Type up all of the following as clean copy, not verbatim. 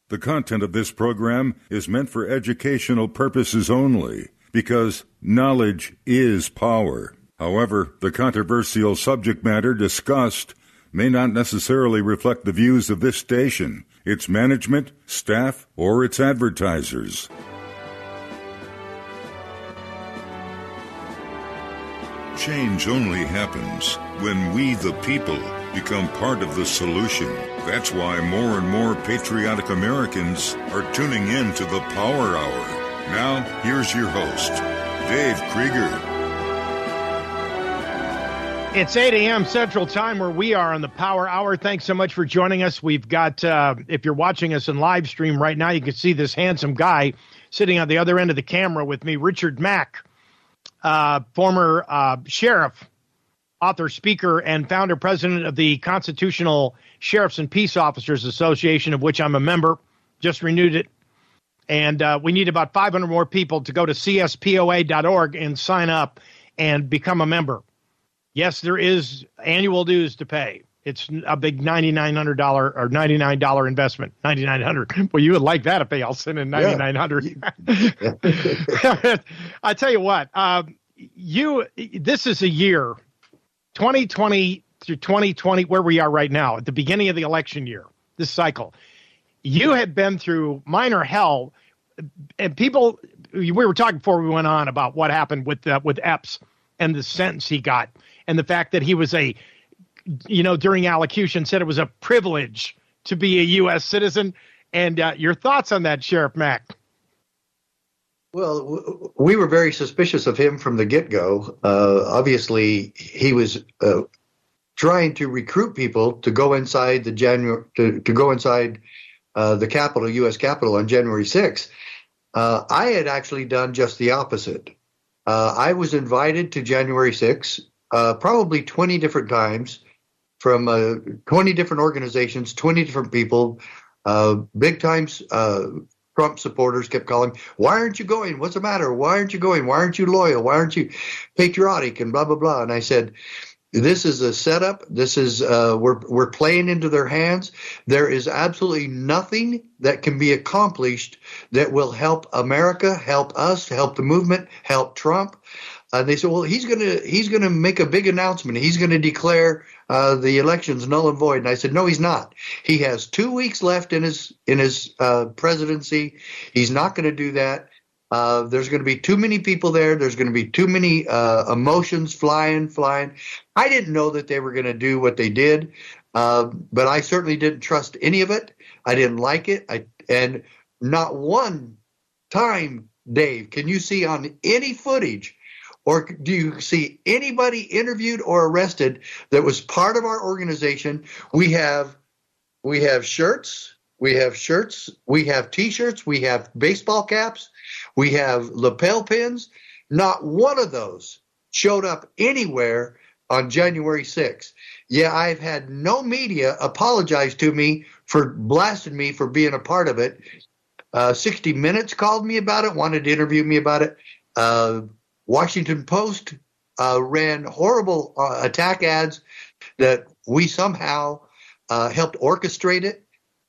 The content of this program is meant for educational purposes only, because knowledge is power. However, the controversial subject matter discussed may not necessarily reflect the views of this station, its management, staff, or its advertisers. Change only happens when we, the people, become part of the solution. That's why more and more patriotic Americans are tuning in to the Power Hour. Now, here's your host, Dave Krieger. It's 8 a.m. Central Time where we are on the Power Hour. Thanks so much for joining us. We've got, if you're watching us in live stream right now, you can see this handsome guy sitting on the other end of the camera with me, Richard Mack, former sheriff, author, speaker, and founder, president of the Constitutional Sheriffs and Peace Officers Association, of which I'm a member, just renewed it. And we need about 500 more people to go to cspoa.org and sign up and become a member. Yes, there is annual dues to pay. It's a big $9,900 or $99 investment. $9,900. Well, you would like that if they all sent in $9,900. I tell you what, this is a year, 2020 through 2020, where we are right now, at the beginning of the election year, this cycle. You have been through minor hell, and people, we were talking before we went on about what happened with Epps and the sentence he got, and the fact that he was during allocution said it was a privilege to be a U.S. citizen. And your thoughts on that, Sheriff Mack? Well, we were very suspicious of him from the get-go. Obviously, he was trying to recruit people to go inside the the Capitol, U.S. Capitol, on January 6th. I had actually done just the opposite. I was invited to January 6th, probably 20 different times, from 20 different organizations, 20 different people, big times. Trump supporters kept calling, "Why aren't you going? What's the matter? Why aren't you going? Why aren't you loyal? Why aren't you patriotic?" And blah, blah, blah. And I said, this is a setup. This is we're playing into their hands. There is absolutely nothing that can be accomplished that will help America, help us, help the movement, help Trump. They said, well, he's gonna make a big announcement. He's going to declare the elections null and void. And I said, no, he's not. He has 2 weeks left in his presidency. He's not going to do that. There's going to be too many people there. There's going to be too many emotions flying. I didn't know that they were going to do what they did, but I certainly didn't trust any of it. I didn't like it. And not one time, Dave, can you see on any footage, or do you see anybody interviewed or arrested that was part of our organization? We have shirts, we have T-shirts, we have baseball caps, we have lapel pins. Not one of those showed up anywhere on January 6th. Yeah, I've had no media apologize to me for blasting me for being a part of it. 60 Minutes called me about it, wanted to interview me about it. Washington Post ran horrible attack ads that we somehow helped orchestrate it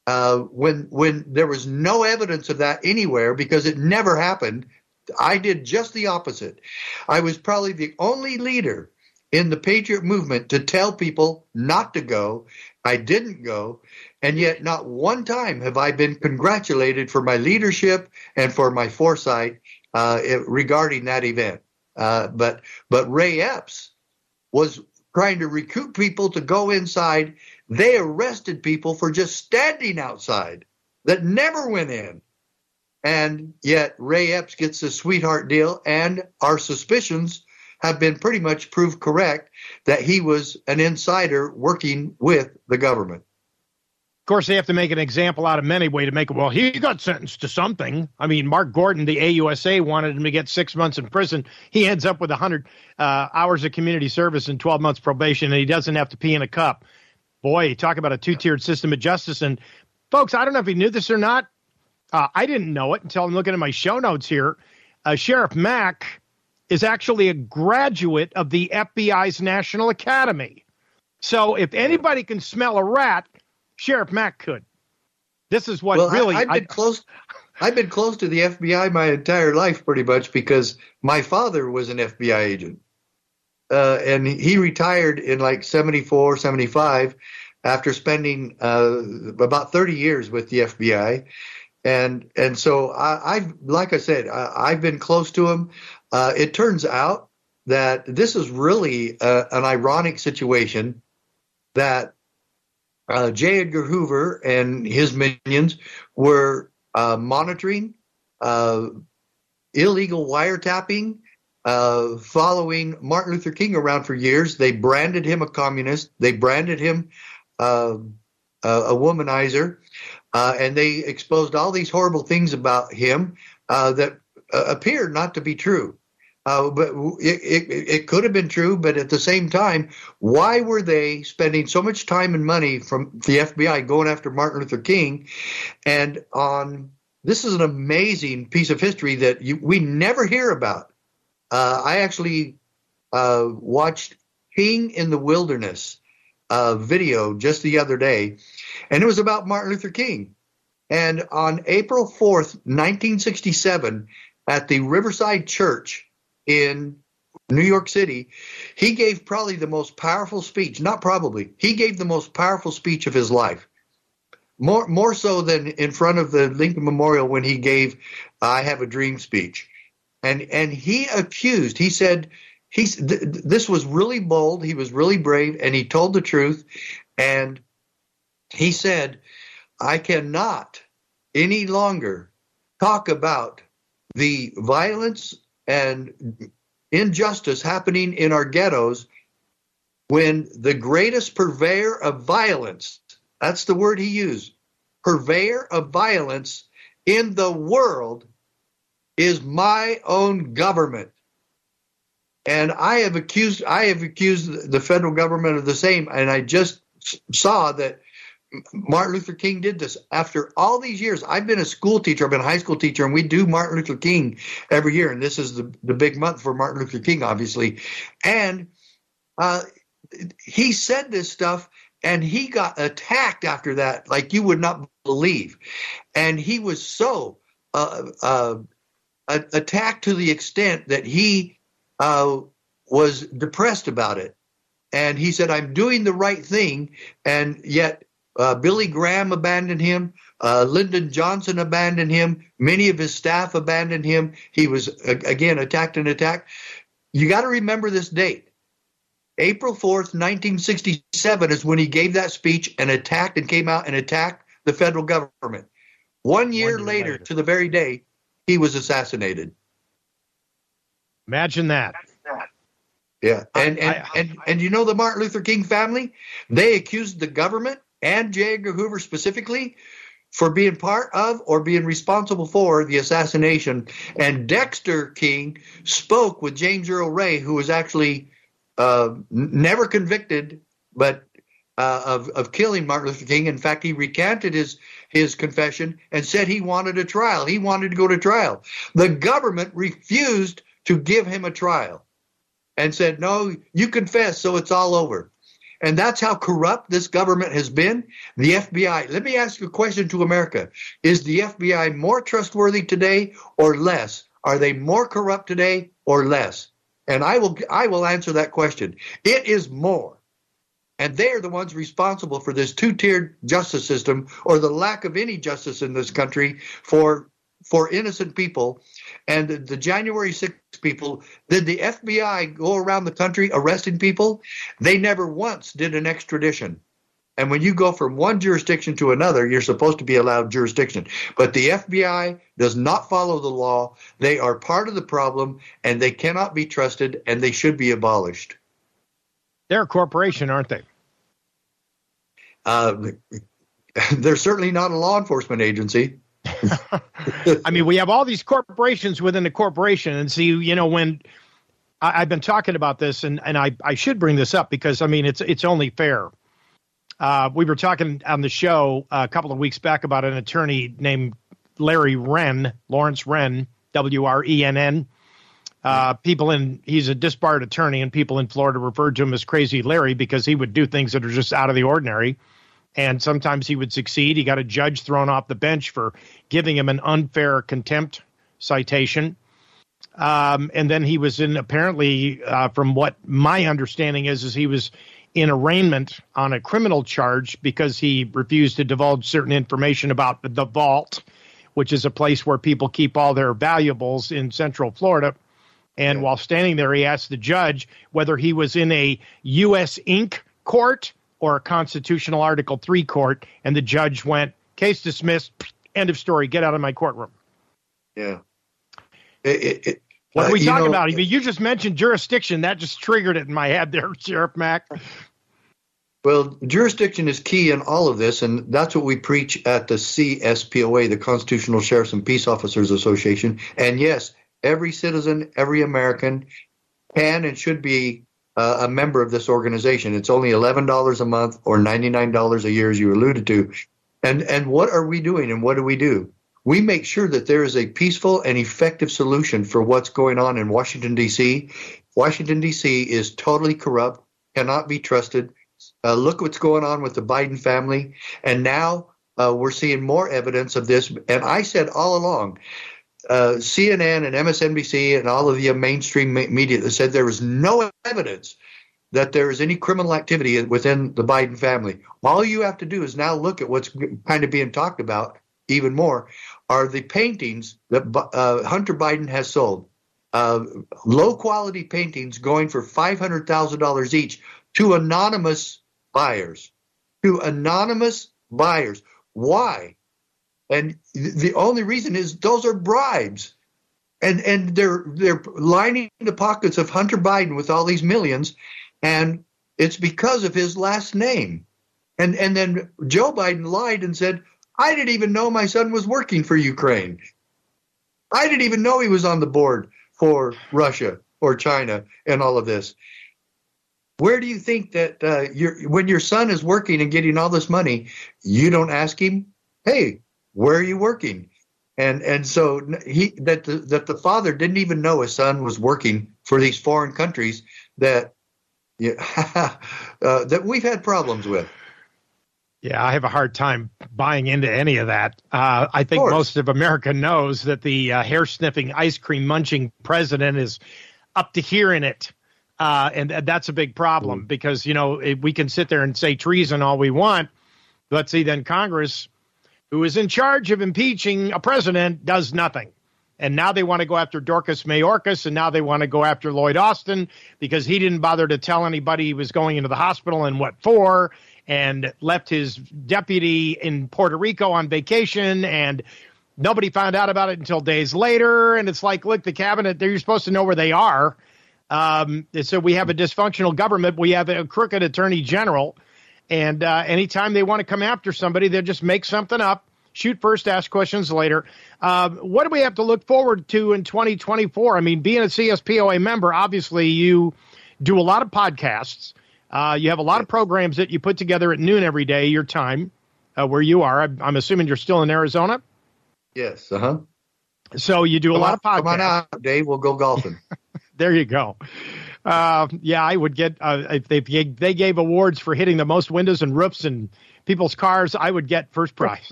when there was no evidence of that anywhere, because it never happened. I did just the opposite. I was probably the only leader in the Patriot movement to tell people not to go. I didn't go, and yet not one time have I been congratulated for my leadership and for my foresight regarding that event. But Ray Epps was trying to recruit people to go inside. They arrested people for just standing outside that never went in. And yet Ray Epps gets a sweetheart deal, and our suspicions have been pretty much proved correct that he was an insider working with the government. Of course, they have to make an example out of him anyway to make it, well, he got sentenced to something. I mean, Mark Gordon, the AUSA, wanted him to get 6 months in prison. He ends up with 100 hours of community service and 12 months probation, and he doesn't have to pee in a cup. Boy, talk about a two-tiered system of justice. And, folks, I don't know if you knew this or not. I didn't know it until I'm looking at my show notes here. Sheriff Mack is actually a graduate of the FBI's National Academy. So if anybody can smell a rat, Sheriff Mack could. This is what really I've been close. I've been close to the FBI my entire life, pretty much, because my father was an FBI agent, and he retired in like 74, 75, after spending about 30 years with the FBI, and so I've, like I said, I've been close to him. It turns out that this is really an ironic situation that J. Edgar Hoover and his minions were monitoring illegal wiretapping, following Martin Luther King around for years. They branded him a communist. They branded him a womanizer, and they exposed all these horrible things about him that appeared not to be true. But it could have been true, but at the same time, why were they spending so much time and money from the FBI going after Martin Luther King? And this is an amazing piece of history that we never hear about. I actually watched King in the Wilderness video just the other day, and it was about Martin Luther King. And on April 4th, 1967, at the Riverside Church in New York City, he gave probably the most powerful speech, he gave the most powerful speech of his life. More so than in front of the Lincoln Memorial when he gave I Have a Dream speech. And he said, this was really bold, he was really brave, and he told the truth. And he said, I cannot any longer talk about the violence and injustice happening in our ghettos when the greatest purveyor of violence, that's the word he used, purveyor of violence in the world is my own government. And I have accused the federal government of the same. And I just saw that Martin Luther King did this. After all these years, I've been a school teacher, I've been a high school teacher, and we do Martin Luther King every year. And this is the big month for Martin Luther King, obviously. And he said this stuff, and he got attacked after that like you would not believe. And he was so attacked to the extent that he was depressed about it. And he said, I'm doing the right thing, and yet Billy Graham abandoned him. Lyndon Johnson abandoned him. Many of his staff abandoned him. He was, again, attacked and attacked. You got to remember this date. April 4th, 1967 is when he gave that speech and attacked and came out and attacked the federal government. One year later, to the very day, he was assassinated. Imagine that. Yeah. And you know the Martin Luther King family? They accused the government and J. Edgar Hoover specifically for being part of or being responsible for the assassination. And Dexter King spoke with James Earl Ray, who was actually never convicted, but of killing Martin Luther King. In fact, he recanted his confession and said he wanted a trial. He wanted to go to trial. The government refused to give him a trial and said, no, you confess, so it's all over. And that's how corrupt this government has been. The FBI, let me ask you a question to America. Is the FBI more trustworthy today or less? Are they more corrupt today or less? And I will answer that question. It is more. And they are the ones responsible for this two-tiered justice system, or the lack of any justice in this country for innocent people. And the January 6th people, did the FBI go around the country arresting people? They never once did an extradition. And when you go from one jurisdiction to another, you're supposed to be allowed jurisdiction. But the FBI does not follow the law. They are part of the problem, and they cannot be trusted, and they should be abolished. They're a corporation, aren't they? They're certainly not a law enforcement agency. I mean, we have all these corporations within the corporation. And see, you know, when I've been talking about this, and I should bring this up because, I mean, it's only fair. We were talking on the show a couple of weeks back about an attorney named Larry Wrenn, Lawrence Wrenn, W-R-E-N-N. He's a disbarred attorney, and people in Florida referred to him as Crazy Larry because he would do things that are just out of the ordinary. and sometimes he would succeed. He got a judge thrown off the bench for giving him an unfair contempt citation. And then he was in, apparently, from what my understanding is he was in arraignment on a criminal charge because he refused to divulge certain information about the vault, which is a place where people keep all their valuables in Central Florida. And while standing there, he asked the judge whether he was in a U.S. Inc. court or a constitutional Article 3 court. And the judge went, case dismissed, end of story, get out of my courtroom. Yeah. What are we talking about? I mean, you just mentioned jurisdiction. That just triggered it in my head there, Sheriff Mack. Well, jurisdiction is key in all of this, and that's what we preach at the CSPOA, the Constitutional Sheriffs and Peace Officers Association. And yes, every citizen, every American can and should be a member of this organization. It's only $11 a month or $99 a year, as you alluded to. And what are we doing, and what do? We make sure that there is a peaceful and effective solution for what's going on in Washington, D.C. Washington, D.C. is totally corrupt, cannot be trusted. Look what's going on with the Biden family. And now we're seeing more evidence of this. And I said all along, CNN and MSNBC and all of the mainstream media that said there was no evidence that there is any criminal activity within the Biden family. All you have to do is now look at what's kind of being talked about even more are the paintings that Hunter Biden has sold. Low-quality paintings going for $500,000 each to anonymous buyers. Why? And the only reason is those are bribes. And they're lining the pockets of Hunter Biden with all these millions, and it's because of his last name. And then Joe Biden lied and said, I didn't even know my son was working for Ukraine. I didn't even know he was on the board for Russia or China and all of this. Where do you think that when your son is working and getting all this money, you don't ask him, hey, where are you working? And so that the father didn't even know his son was working for these foreign countries that that we've had problems with. Yeah, I have a hard time buying into any of that. I think most of America knows that the hair-sniffing, ice cream munching president is up to here in it. And that's a big problem because, we can sit there and say treason all we want. But see, then Congress, who is in charge of impeaching a president, does nothing. And now they want to go after Dorcas Mayorkas, and now they want to go after Lloyd Austin because he didn't bother to tell anybody he was going into the hospital and what for, and left his deputy in Puerto Rico on vacation, and nobody found out about it until days later. And it's like, look, the cabinet, you're supposed to know where they are. So we have a dysfunctional government. We have a crooked attorney general. And anytime they want to come after somebody, they'll just make something up, shoot first, ask questions later. What do we have to look forward to in 2024? I mean, being a CSPOA member, obviously you do a lot of podcasts. You have a lot of programs that you put together at noon every day, your time, where you are. I'm assuming you're still in Arizona? Yes, uh-huh. So you do a lot of podcasts. Come on out, Dave. We'll go golfing. There you go. Yeah, I would get, if they gave awards for hitting the most windows and roofs in people's cars, I would get first prize.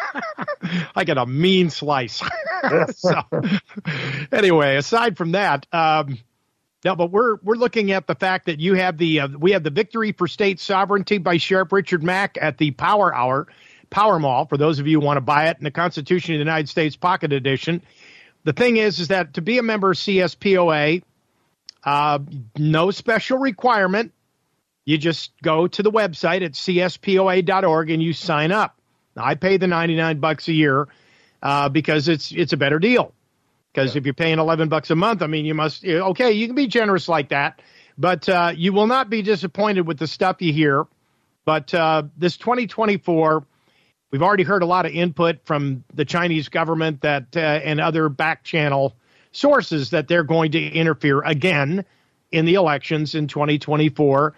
I get a mean slice. So, anyway, aside from that, no, but we're looking at the fact that you have we have the Victory for State Sovereignty by Sheriff Richard Mack at the Power Hour, Power Mall, for those of you who want to buy it, in the Constitution of the United States Pocket Edition. The thing is that to be a member of CSPOA, no special requirement. You just go to the website at cspoa.org and you sign up. Now, I pay the $99 a year because it's a better deal. Because if you're paying $11 a month, I mean, you can be generous like that, but you will not be disappointed with the stuff you hear. But this 2024, we've already heard a lot of input from the Chinese government and other back channel sources that they're going to interfere again in the elections in 2024.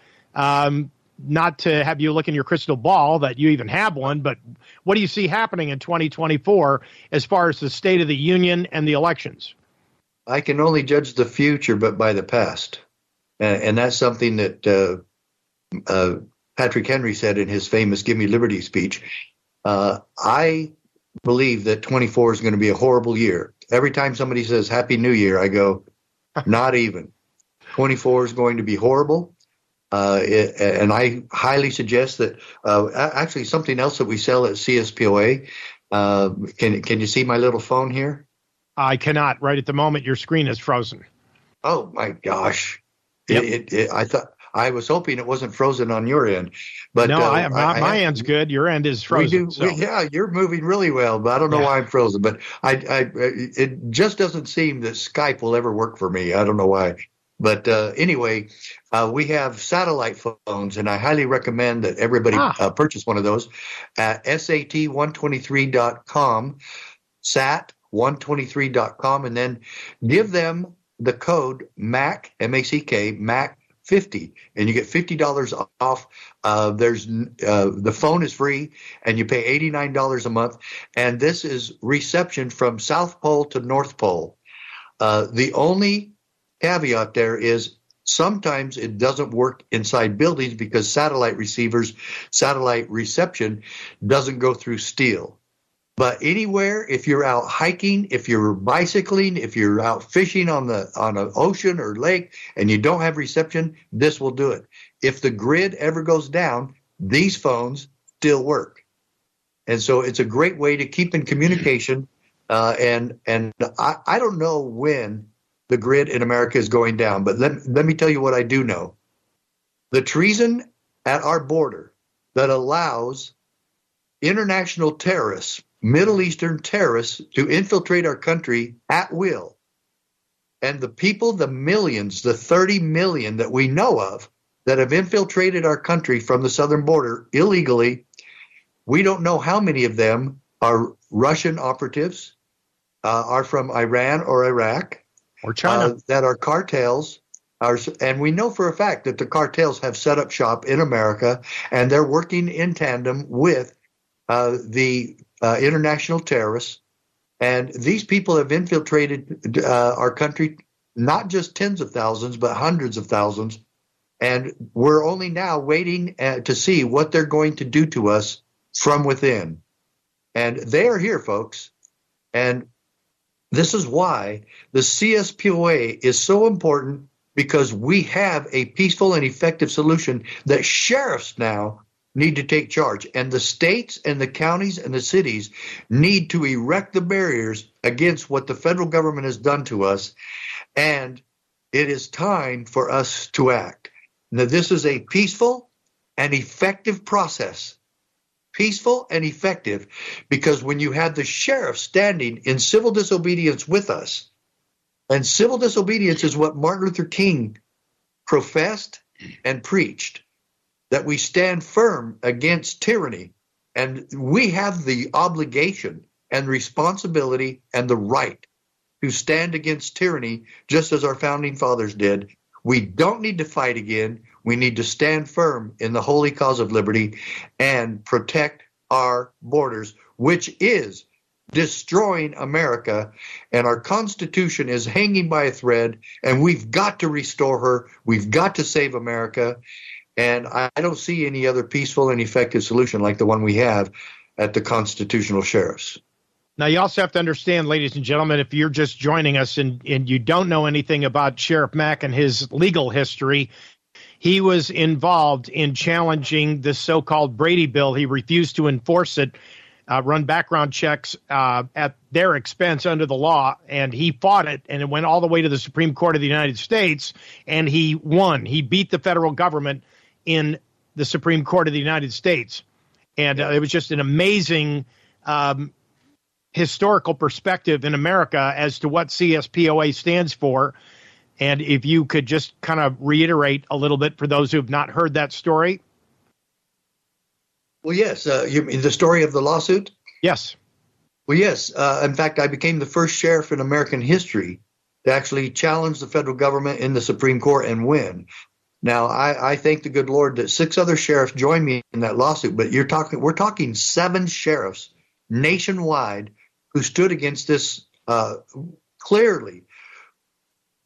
Not to have you look in your crystal ball that you even have one, but what do you see happening in 2024 as far as the State of the Union and the elections? I can only judge the future, but by the past. And that's something that Patrick Henry said in his famous Give Me Liberty speech, I believe that 24 is going to be a horrible year. Every time somebody says Happy New Year, I go, not even. 24 is going to be horrible. And I highly suggest that actually something else that we sell at CSPOA. Can you see my little phone here? I cannot. Right at the moment, your screen is frozen. Oh my gosh! Yep. I was hoping it wasn't frozen on your end, but no, my end's good. Your end is frozen. Yeah, you're moving really well, but I don't know why I'm frozen. But it just doesn't seem that Skype will ever work for me. I don't know why. But anyway, we have satellite phones, and I highly recommend that everybody purchase one of those at sat123.com, sat123.com, and then give them the code MAC, M-A-C-K, MAC 50, and you get $50 off. The phone is free, and you pay $89 a month. And this is reception from South Pole to North Pole. The only caveat there is sometimes it doesn't work inside buildings because satellite reception doesn't go through steel. But anywhere, if you're out hiking, if you're bicycling, if you're out fishing on an ocean or lake and you don't have reception, this will do it. If the grid ever goes down, these phones still work. And so it's a great way to keep in communication. And I don't know when the grid in America is going down, but let me tell you what I do know. The treason at our border that allows international terrorists, Middle Eastern terrorists, to infiltrate our country at will. And the people, the millions, the 30 million that we know of that have infiltrated our country from the southern border illegally, we don't know how many of them are Russian operatives, are from Iran or Iraq, or China, that are cartels. And we know for a fact that the cartels have set up shop in America, and they're working in tandem with the international terrorists. And these people have infiltrated our country, not just tens of thousands, but hundreds of thousands. And we're only now waiting to see what they're going to do to us from within. And they are here, folks. And this is why the CSPOA is so important, because we have a peaceful and effective solution that sheriffs now need to take charge. And the states and the counties and the cities need to erect the barriers against what the federal government has done to us. And it is time for us to act. Now, this is a peaceful and effective process. Peaceful and effective, because when you have the sheriff standing in civil disobedience with us, and civil disobedience is what Martin Luther King professed and preached, that we stand firm against tyranny, and we have the obligation and responsibility and the right to stand against tyranny, just as our founding fathers did. We don't need to fight again. We need to stand firm in the holy cause of liberty and protect our borders, which is destroying America. And our Constitution is hanging by a thread, and we've got to restore her. We've got to save America. And I don't see any other peaceful and effective solution like the one we have at the Constitutional Sheriffs. Now, you also have to understand, ladies and gentlemen, if you're just joining us and you don't know anything about Sheriff Mack and his legal history, he was involved in challenging the so-called Brady Bill. He refused to enforce it, run background checks at their expense under the law, and he fought it, and it went all the way to the Supreme Court of the United States, and he won. He beat the federal government in the Supreme Court of the United States. And it was just an amazing historical perspective in America as to what CSPOA stands for. And if you could just kind of reiterate a little bit for those who have not heard that story. Well, yes. You mean the story of the lawsuit? Yes. Well, yes. In fact, I became the first sheriff in American history to actually challenge the federal government in the Supreme Court and win. Now, I thank the good Lord that 6 other sheriffs joined me in that lawsuit, but we're talking 7 sheriffs nationwide who stood against this clearly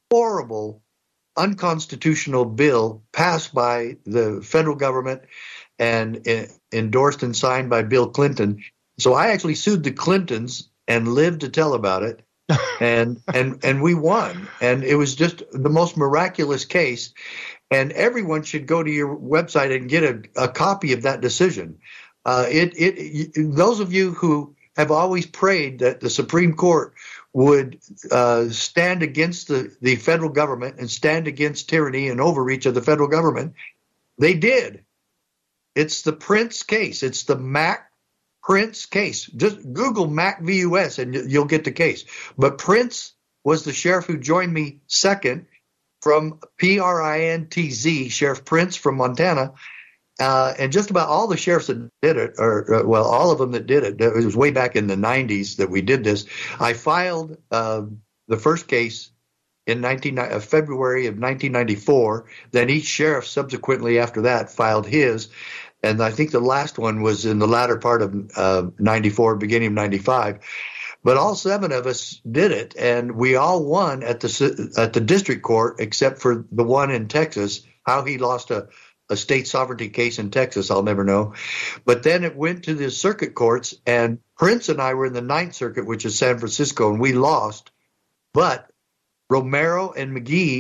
horrible, unconstitutional bill passed by the federal government and endorsed and signed by Bill Clinton. So I actually sued the Clintons and lived to tell about it. and we won. And it was just the most miraculous case. And everyone should go to your website and get a copy of that decision. Those of you who have always prayed that the Supreme Court would stand against the federal government and stand against tyranny and overreach of the federal government, they did. It's the Prince case. It's the Mack Prince case. Just Google Mack v. U.S. and you'll get the case. But Prince was the sheriff who joined me second from PRINTZ, Sheriff Prince from Montana. And just about all the sheriffs that did it, all of them that did it, it was way back in the 90s that we did this. I filed the first case in February of 1994. Then each sheriff subsequently after that filed his. And I think the last one was in the latter part of 94, beginning of 95. But all 7 of us did it, and we all won at the district court, except for the one in Texas. How he lost a state sovereignty case in Texas, I'll never know. But then it went to the circuit courts, and Prince and I were in the 9th Circuit, which is San Francisco, and we lost. But Romero and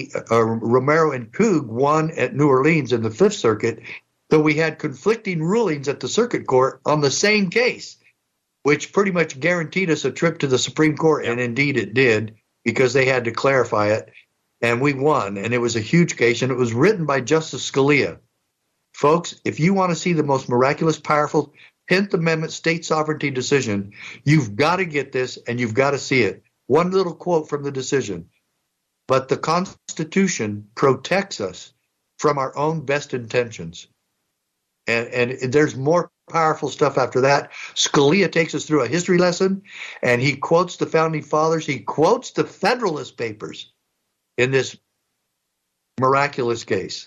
Coog won at New Orleans in the 5th Circuit. So we had conflicting rulings at the circuit court on the same case, which pretty much guaranteed us a trip to the Supreme Court. And indeed it did, because they had to clarify it. And we won. And it was a huge case. And it was written by Justice Scalia. Folks, if you want to see the most miraculous, powerful 10th Amendment state sovereignty decision, you've got to get this and you've got to see it. One little quote from the decision. But the Constitution protects us from our own best intentions. And there's more powerful stuff after that. Scalia takes us through a history lesson, and he quotes the Founding Fathers. He quotes the Federalist Papers in this miraculous case.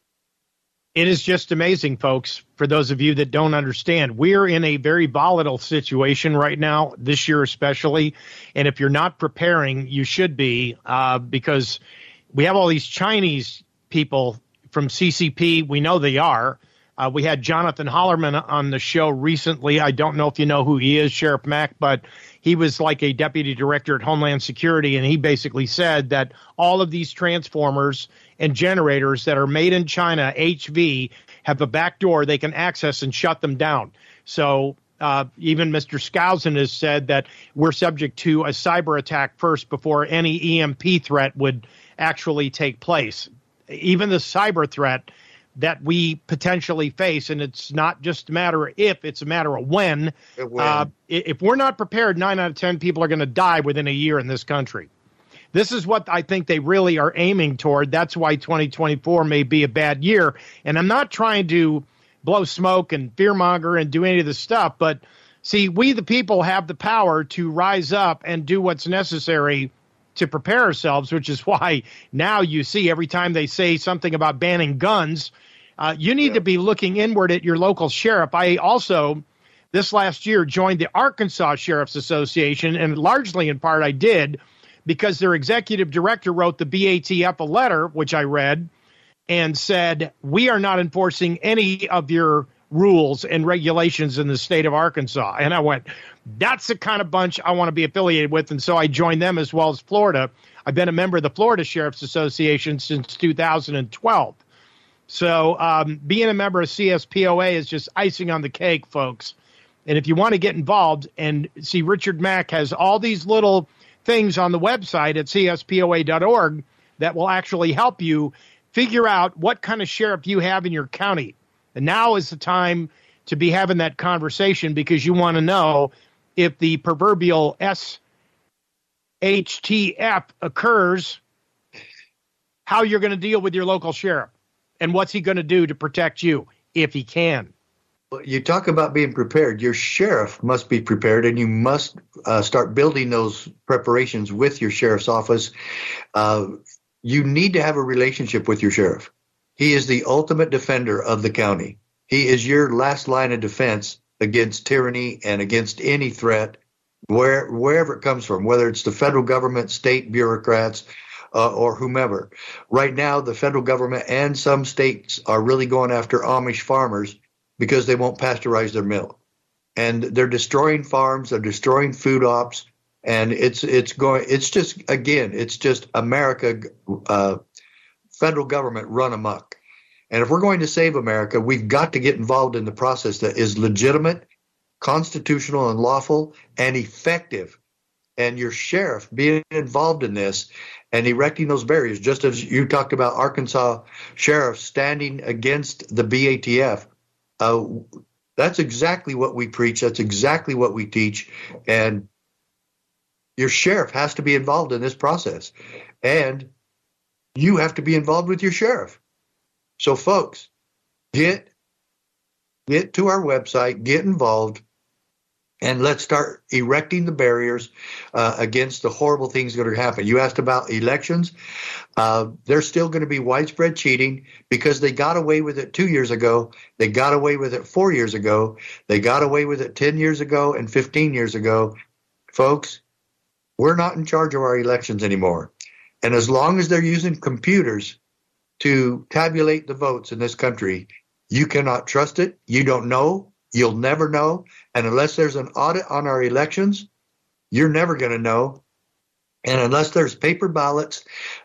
It is just amazing, folks, for those of you that don't understand. We're in a very volatile situation right now, this year especially. And if you're not preparing, you should be, because we have all these Chinese people from CCP. We know they are. We had Jonathan Hollerman on the show recently. I don't know if you know who he is, Sheriff Mack, but he was like a deputy director at Homeland Security, and he basically said that all of these transformers and generators that are made in China, HV, have a back door they can access and shut them down. So even Mr. Skousen has said that we're subject to a cyber attack first before any EMP threat would actually take place. Even the cyber threat that we potentially face, and it's not just a matter of if, it's a matter of when. If we're not prepared, 9 out of 10 people are going to die within a year in this country. This is what I think they really are aiming toward. That's why 2024 may be a bad year. And I'm not trying to blow smoke and fearmonger and do any of this stuff, but see, we the people have the power to rise up and do what's necessary to prepare ourselves, which is why now you see every time they say something about banning guns, you need to be looking inward at your local sheriff. I also, this last year, joined the Arkansas Sheriff's Association, and largely in part I did because their executive director wrote the BATF a letter, which I read, and said, we are not enforcing any of your rules and regulations in the state of Arkansas. And I went, that's the kind of bunch I want to be affiliated with. And so I joined them as well as Florida. I've been a member of the Florida Sheriff's Association since 2012. So being a member of CSPOA is just icing on the cake, folks. And if you want to get involved and see, Richard Mack has all these little things on the website at cspoa.org that will actually help you figure out what kind of sheriff you have in your county. And now is the time to be having that conversation, because you want to know if the proverbial SHTF occurs, how you're going to deal with your local sheriff and what's he going to do to protect you if he can. You talk about being prepared. Your sheriff must be prepared, and you must start building those preparations with your sheriff's office. You need to have a relationship with your sheriff. He is the ultimate defender of the county. He is your last line of defense against tyranny and against any threat, wherever it comes from, whether it's the federal government, state bureaucrats, or whomever. Right now, the federal government and some states are really going after Amish farmers because they won't pasteurize their milk. And they're destroying farms, they're destroying food ops, and it's just America, federal government run amok. And if we're going to save America, we've got to get involved in the process that is legitimate, constitutional, and lawful, and effective. And your sheriff being involved in this and erecting those barriers, just as you talked about Arkansas sheriff standing against the BATF, that's exactly what we preach. That's exactly what we teach. And your sheriff has to be involved in this process. And you have to be involved with your sheriff. So, folks, get to our website, get involved, and let's start erecting the barriers against the horrible things that are happening. You asked about elections. There's still going to be widespread cheating because they got away with it 2 years ago. They got away with it 4 years ago. They got away with it 10 years ago and 15 years ago. Folks, we're not in charge of our elections anymore. And as long as they're using computers to tabulate the votes in this country, you cannot trust it. You don't know. You'll never know. And unless there's an audit on our elections, you're never going to know. And unless there's paper ballots,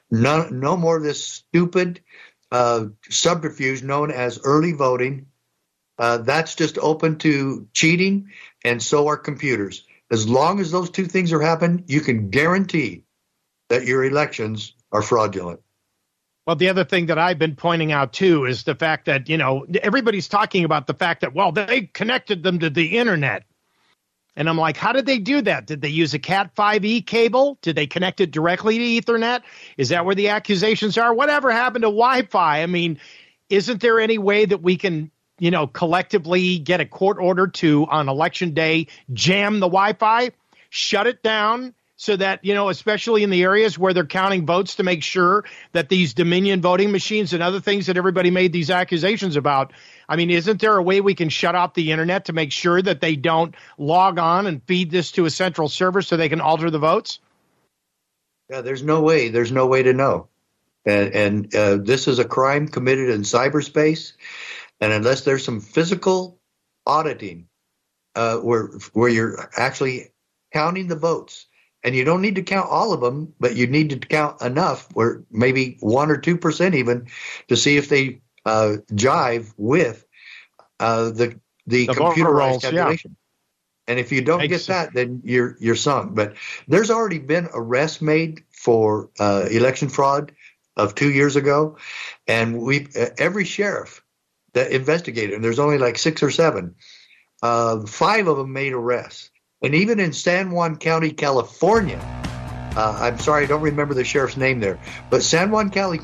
no more of this stupid subterfuge known as early voting. That's just open to cheating, and so are computers. As long as those two things are happening, you can guarantee that your elections are fraudulent. Well, the other thing that I've been pointing out, too, is the fact that, everybody's talking about the fact that, well, they connected them to the internet. And I'm like, how did they do that? Did they use a Cat 5e cable? Did they connect it directly to Ethernet? Is that where the accusations are? Whatever happened to Wi-Fi? I mean, isn't there any way that we can, collectively get a court order to, on election day, jam the Wi-Fi, shut it down? So that, especially in the areas where they're counting votes to make sure that these Dominion voting machines and other things that everybody made these accusations about. I mean, isn't there a way we can shut off the internet to make sure that they don't log on and feed this to a central server so they can alter the votes? Yeah, there's no way. There's no way to know. And this is a crime committed in cyberspace. And unless there's some physical auditing where you're actually counting the votes, and you don't need to count all of them, but you need to count enough, or maybe 1 or 2% even, to see if they jive with the computerized tabulation. Yeah. And if you don't get that, then you're sunk. But there's already been arrests made for election fraud of 2 years ago, and every sheriff that investigated, and there's only like 6 or 7, 5 of them made arrests. And even in San Juan County, California, I'm sorry, I don't remember the sheriff's name there, but San Juan County,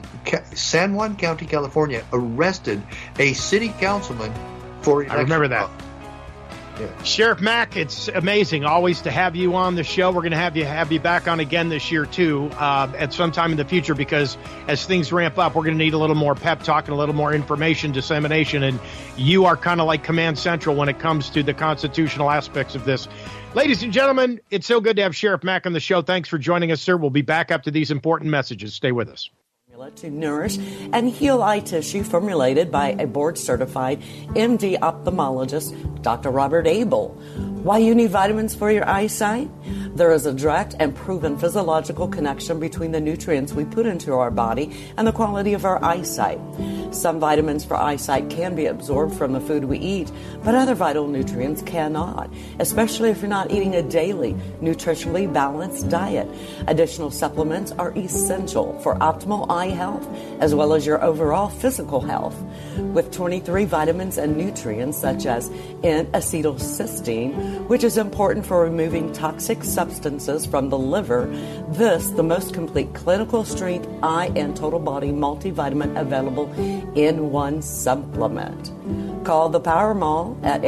California arrested a city councilman for election. I remember that. Yeah. Sheriff Mack, it's amazing always to have you on the show. We're going to have you back on again this year, too, at some time in the future, because as things ramp up, we're going to need a little more pep talk and a little more information dissemination. And you are kind of like Command Central when it comes to the constitutional aspects of this. Ladies and gentlemen, it's so good to have Sheriff Mack on the show. Thanks for joining us, sir. We'll be back after these important messages. Stay with us. To nourish and heal eye tissue, formulated by a board-certified MD ophthalmologist, Dr. Robert Abel. Why you need vitamins for your eyesight? There is a direct and proven physiological connection between the nutrients we put into our body and the quality of our eyesight. Some vitamins for eyesight can be absorbed from the food we eat, but other vital nutrients cannot, especially if you're not eating a daily, nutritionally balanced diet. Additional supplements are essential for optimal eye health, as well as your overall physical health. With 23 vitamins and nutrients such as N-acetylcysteine, which is important for removing toxic substances from the liver, the most complete clinical strength eye and total body multivitamin available in one supplement. Call the Power Mall at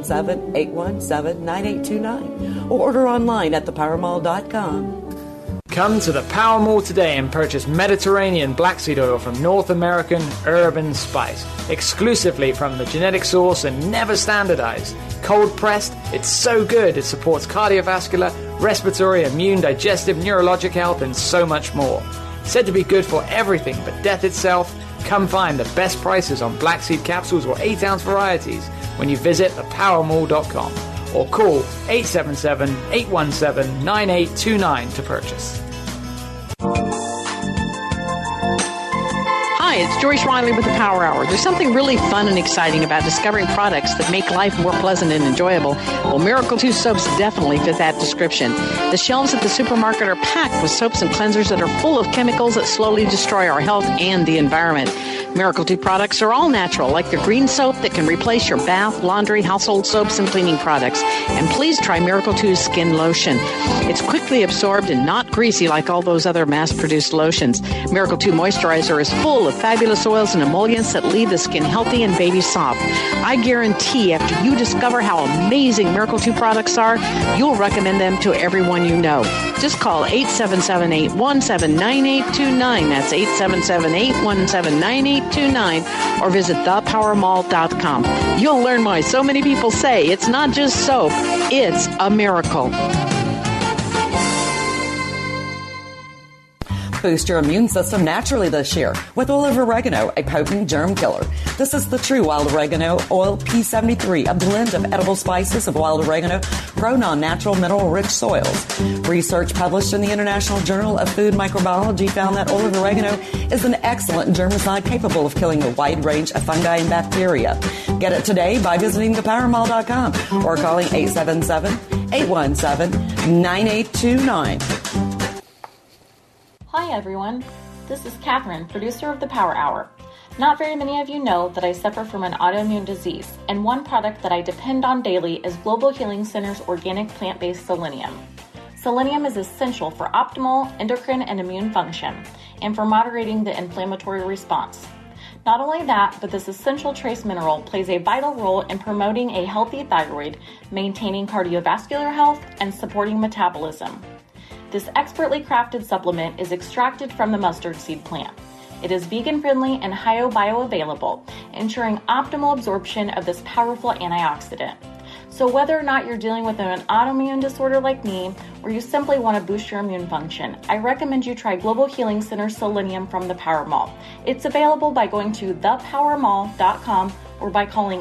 877-817-9829 or order online at thepowermall.com. Come to the Power Mall today and purchase Mediterranean black seed oil from North American Urban Spice, exclusively from the genetic source and never standardized. Cold pressed, it's so good it supports cardiovascular, respiratory, immune, digestive, neurologic health, and so much more. Said to be good for everything but death itself, come find the best prices on black seed capsules or 8-ounce varieties when you visit thepowermall.com or call 877-817-9829 to purchase. Hi, it's Joyce Riley with the Power Hour. There's something really fun and exciting about discovering products that make life more pleasant and enjoyable. Well, Miracle 2 soaps definitely fit that description. The shelves at the supermarket are packed with soaps and cleansers that are full of chemicals that slowly destroy our health and the environment. Miracle 2 products are all natural, like the green soap that can replace your bath, laundry, household soaps, and cleaning products. And please try Miracle 2's skin lotion. It's quickly absorbed and not greasy like all those other mass-produced lotions. Miracle 2 moisturizer is full of fabulous oils and emollients that leave the skin healthy and baby soft. I guarantee after you discover how amazing Miracle 2 products are, you'll recommend them to everyone you know. Just call 877-817-9829. That's 877-817-9829. Or visit thepowermall.com. You'll learn why so many people say it's not just soap, it's a miracle. Boost your immune system naturally this year with oil of oregano, a potent germ killer. This is the True Wild Oregano Oil P73, a blend of edible spices of wild oregano grown on natural mineral-rich soils. Research published in the International Journal of Food Microbiology found that oil of oregano is an excellent germicide capable of killing a wide range of fungi and bacteria. Get it today by visiting thepowermall.com or calling 877-817-9829. Hi everyone, this is Catherine, producer of the Power Hour. Not very many of you know that I suffer from an autoimmune disease, and one product that I depend on daily is Global Healing Center's organic plant-based selenium. Selenium is essential for optimal endocrine and immune function, and for moderating the inflammatory response. Not only that, but this essential trace mineral plays a vital role in promoting a healthy thyroid, maintaining cardiovascular health, and supporting metabolism. This expertly crafted supplement is extracted from the mustard seed plant. It is vegan-friendly and bioavailable, ensuring optimal absorption of this powerful antioxidant. So whether or not you're dealing with an autoimmune disorder like me, or you simply want to boost your immune function, I recommend you try Global Healing Center Selenium from the Power Mall. It's available by going to thepowermall.com or by calling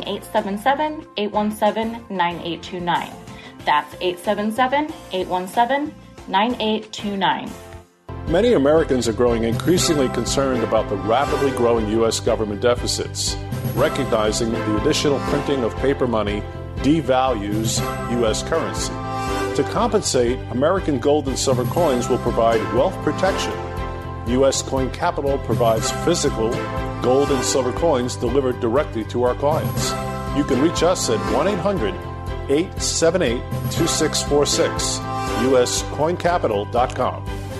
877-817-9829. That's 877-817-9829. 9829. Many Americans are growing increasingly concerned about the rapidly growing U.S. government deficits, recognizing the additional printing of paper money devalues U.S. currency. To compensate, American gold and silver coins will provide wealth protection. U.S. Coin Capital provides physical gold and silver coins delivered directly to our clients. You can reach us at 1-800-878-2646. USCoinCapital.com.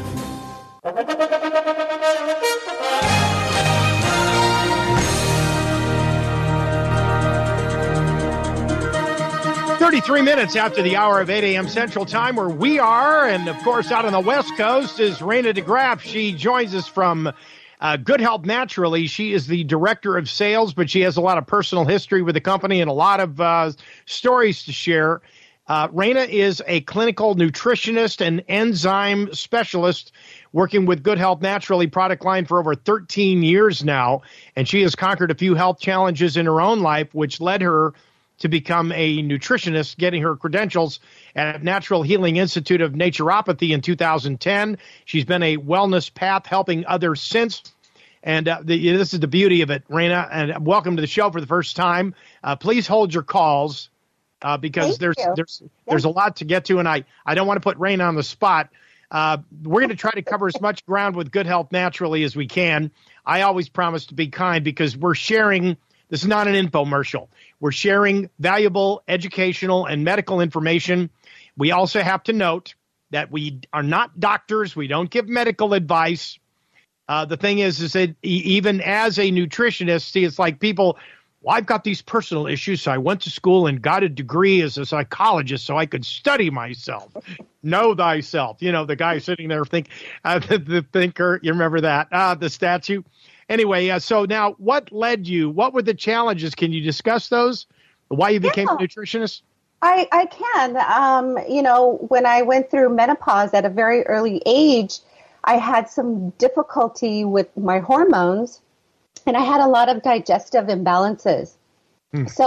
"33 minutes after the hour of 8 a.m. Central Time, where we are, and of course out on the West Coast is Raina DeGraff. She joins us from Good Health Naturally. She is the director of sales, but she has a lot of personal history with the company and a lot of stories to share. Raina is a clinical nutritionist and enzyme specialist working with Good Health Naturally product line for over 13 years now, and she has conquered a few health challenges in her own life, which led her to become a nutritionist, getting her credentials at Natural Healing Institute of Naturopathy in 2010. She's been a wellness path helping others since, and this is the beauty of it, Raina, and welcome to the show for the first time. Please hold your calls. Because there's a lot to get to, and I don't want to put Raina on the spot. We're going to try to cover as much ground with Good Health Naturally as we can. I always promise to be kind because we're sharing. This is not an infomercial. We're sharing valuable educational and medical information. We also have to note that we are not doctors. We don't give medical advice. The thing is that even as a nutritionist, see, it's like people. Well, I've got these personal issues, so I went to school and got a degree as a psychologist so I could study myself. Know thyself. You know, the guy sitting there the thinker, you remember that, the statue. Anyway, so now what led you? What were the challenges? Can you discuss those? Why you became a nutritionist? I can. When I went through menopause at a very early age, I had some difficulty with my hormones. And I had a lot of digestive imbalances. So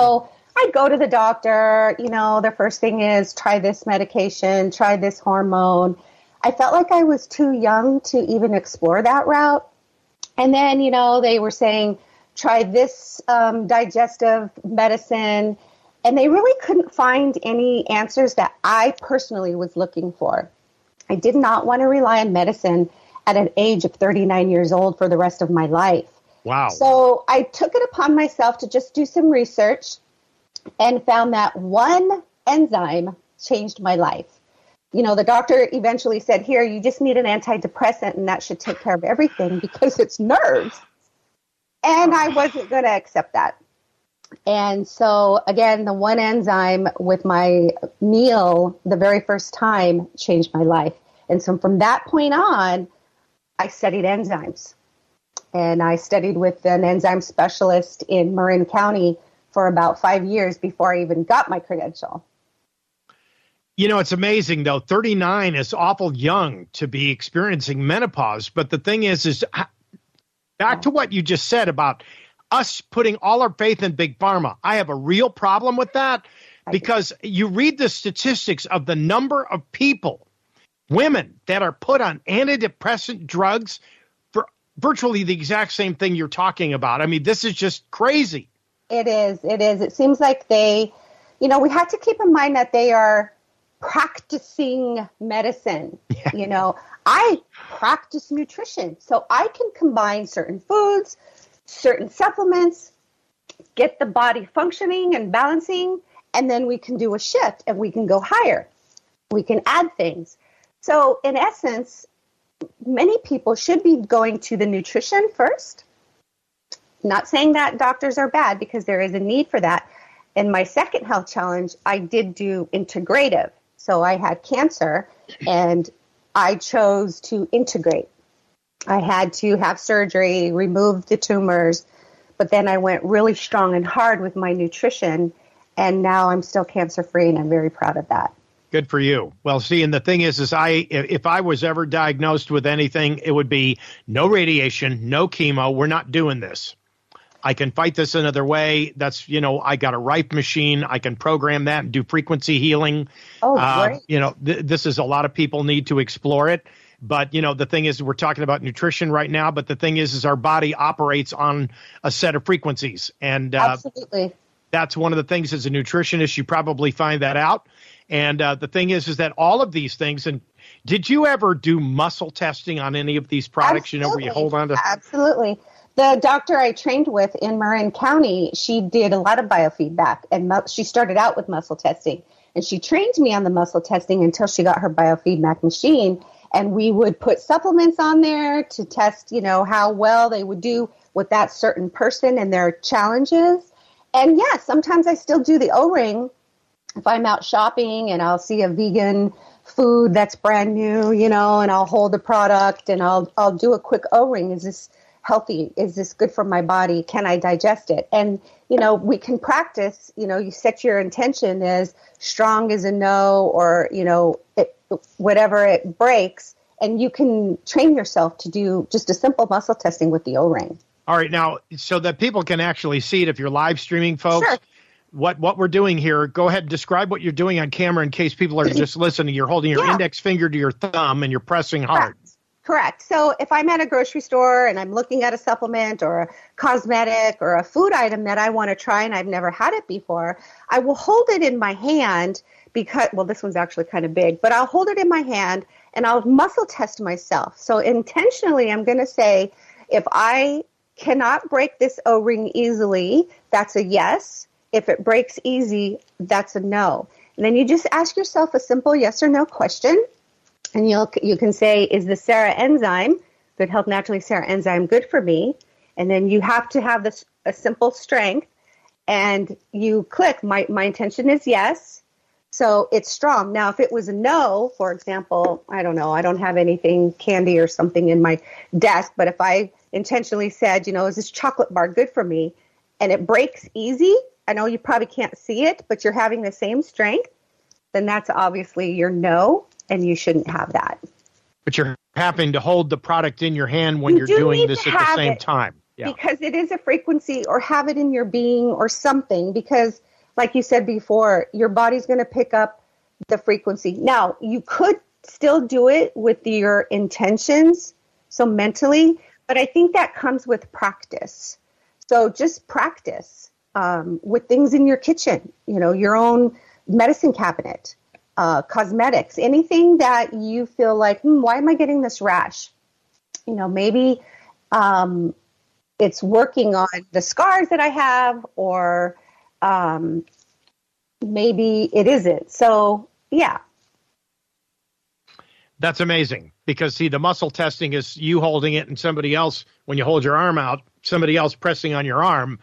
I'd go to the doctor, the first thing is try this medication, try this hormone. I felt like I was too young to even explore that route. And then, they were saying, try this digestive medicine. And they really couldn't find any answers that I personally was looking for. I did not want to rely on medicine at an age of 39 years old for the rest of my life. Wow. So I took it upon myself to just do some research and found that one enzyme changed my life. The doctor eventually said, here, you just need an antidepressant and that should take care of everything because it's nerves. And I wasn't going to accept that. And so, again, the one enzyme with my meal the very first time changed my life. And so from that point on, I studied enzymes. And I studied with an enzyme specialist in Marin County for about 5 years before I even got my credential. It's amazing, though. 39 is awful young to be experiencing menopause. But the thing is back to what you just said about us putting all our faith in Big Pharma. I have a real problem with that because you read the statistics of the number of people, women, that are put on antidepressant drugs for virtually the exact same thing you're talking about. I mean, this is just crazy. It is. It seems like we have to keep in mind that they are practicing medicine. Yeah. I practice nutrition, so I can combine certain foods, certain supplements, get the body functioning and balancing, and then we can do a shift and we can go higher. We can add things. So in essence, many people should be going to the nutrition first. Not saying that doctors are bad because there is a need for that. In my second health challenge, I did do integrative. So I had cancer and I chose to integrate. I had to have surgery, remove the tumors, but then I went really strong and hard with my nutrition, and now I'm still cancer-free, and I'm very proud of that. Good for you. Well, see, and the thing is if I was ever diagnosed with anything, it would be no radiation, no chemo. We're not doing this. I can fight this another way. That's, I got a Rife machine. I can program that and do frequency healing. Oh, great. This is a lot of people need to explore it. But, the thing is, we're talking about nutrition right now. But the thing is our body operates on a set of frequencies. And absolutely, that's one of the things as a nutritionist, you probably find that out. And the thing is that all of these things, and did you ever do muscle testing on any of these products? Absolutely. Where you hold on to? Absolutely. The doctor I trained with in Marin County, she did a lot of biofeedback, and she started out with muscle testing. And she trained me on the muscle testing until she got her biofeedback machine. And we would put supplements on there to test, how well they would do with that certain person and their challenges. And yes, sometimes I still do the O-ring if I'm out shopping and I'll see a vegan food that's brand new, and I'll hold the product and I'll do a quick O-ring. Is this healthy? Is this good for my body? Can I digest it? And, we can practice, you set your intention as strong as a no, or, whatever it breaks, and you can train yourself to do just a simple muscle testing with the O-ring. All right. Now, so that people can actually see it if you're live streaming, folks, sure. What we're doing here, go ahead and describe what you're doing on camera in case people are just listening. You're holding your index finger to your thumb and you're pressing hard. Correct. So if I'm at a grocery store and I'm looking at a supplement or a cosmetic or a food item that I want to try and I've never had it before, I will hold it in my hand because, this one's actually kind of big, but I'll hold it in my hand and I'll muscle test myself. So intentionally, I'm going to say, if I cannot break this O-ring easily, that's a yes. If it breaks easy, that's a no. And then you just ask yourself a simple yes or no question. And you can say, is the Sarah enzyme, Good Health Naturally Sarah enzyme, good for me? And then you have to have a simple strength. And you click, my intention is yes. So it's strong. Now, if it was a no, for example, I don't know, I don't have anything candy or something in my desk. But if I intentionally said, is this chocolate bar good for me? And it breaks easy. I know you probably can't see it, but you're having the same strength. Then that's obviously your no. And you shouldn't have that. But you're having to hold the product in your hand when you're doing this at the same time. Yeah. Because it is a frequency, or have it in your being or something. Because like you said before, your body's going to pick up the frequency. Now, you could still do it with your intentions, so mentally, but I think that comes with practice. So just practice with things in your kitchen, your own medicine cabinet, cosmetics, anything that you feel like, why am I getting this rash? Maybe it's working on the scars that I have, or maybe it isn't. So, yeah. That's amazing, because, see, the muscle testing is you holding it and somebody else, when you hold your arm out, somebody else pressing on your arm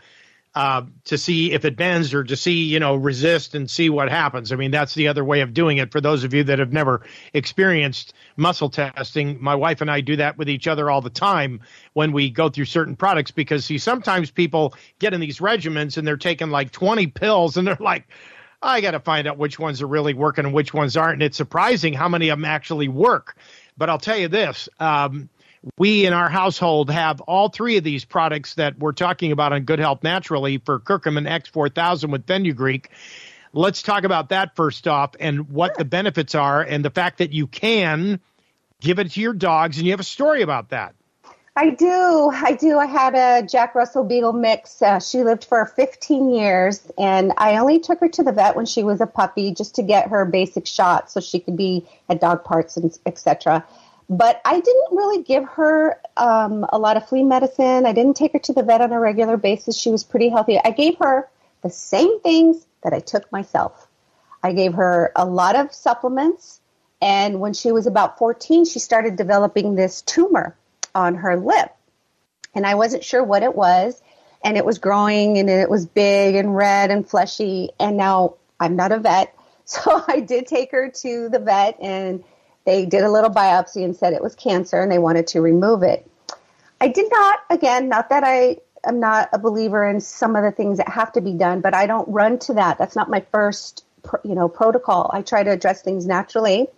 to see if it bends, or to see, resist and see what happens. I mean, that's the other way of doing it. For those of you that have never experienced muscle testing, my wife and I do that with each other all the time when we go through certain products, because, see, sometimes people get in these regimens and they're taking like 20 pills and they're like, I got to find out which ones are really working and which ones aren't. And it's surprising how many of them actually work. But I'll tell you this, we in our household have all three of these products that we're talking about on Good Health Naturally for Curcumin X4000 with fenugreek. Let's talk about that first off, and what the benefits are, and the fact that you can give it to your dogs, and you have a story about that. I do. I had a Jack Russell Beagle mix. She lived for 15 years, and I only took her to the vet when she was a puppy just to get her basic shots so she could be at dog parks and etc. But I didn't really give her a lot of flea medicine. I didn't take her to the vet on a regular basis. She was pretty healthy. I gave her the same things that I took myself. I gave her a lot of supplements, and when she was about 14, she started developing this tumor on her lip, and I wasn't sure what it was, and it was growing, and it was big and red and fleshy, and now I'm not a vet, so I did take her to the vet, and they did a little biopsy and said it was cancer, and they wanted to remove it. I did not, again, not that I am not a believer in some of the things that have to be done, but I don't run to that. That's not my first, protocol. I try to address things naturally.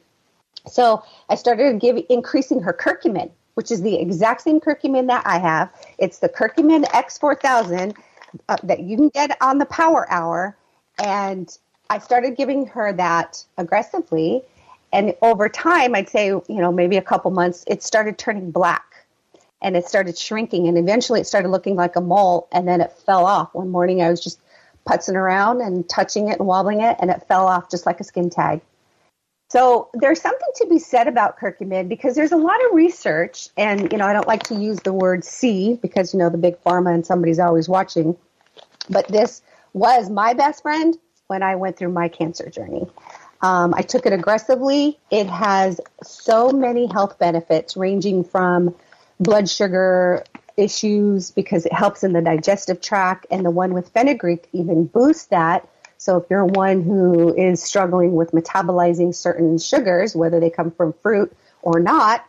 So I started increasing her curcumin, which is the exact same curcumin that I have. It's the Curcumin X4000 that you can get on the Power Hour. And I started giving her that aggressively. And over time, I'd say, maybe a couple months, it started turning black and it started shrinking. And eventually it started looking like a mole, and then it fell off. One morning I was just putzing around and touching it and wobbling it, and it fell off just like a skin tag. So there's something to be said about curcumin, because there's a lot of research, and, I don't like to use the word see because, the big pharma and somebody's always watching. But this was my best friend when I went through my cancer journey. I took it aggressively. It has so many health benefits, ranging from blood sugar issues, because it helps in the digestive tract, and the one with fenugreek even boosts that. So if you're one who is struggling with metabolizing certain sugars, whether they come from fruit or not,